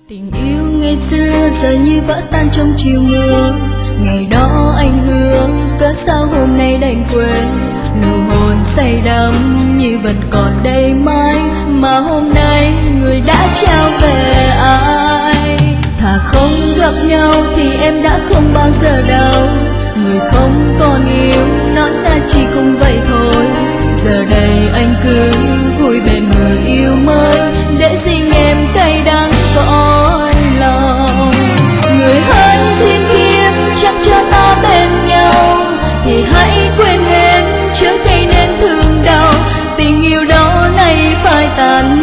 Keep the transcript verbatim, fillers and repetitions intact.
Tình yêu ngày xưa giờ như vỡ tan trong chiều mưa. Ngày đó anh hứa, cớ sao hôm nay đành quên. Nụ hôn say đắm như vẫn còn đây mãi, mà hôm nay người đã trao về ai. Thà không gặp nhau thì em đã không bao giờ đau. Người không còn yêu, nói ra chỉ không vậy thôi. Giờ đây anh cứ vui bên người yêu mới, để riêng em cay đắng cõi lòng. Người hỡi xin kiếp chẳng cho ta bên nhau, thì hãy quên hết trước gây nên thương đau. Tình yêu đó nay phai tàn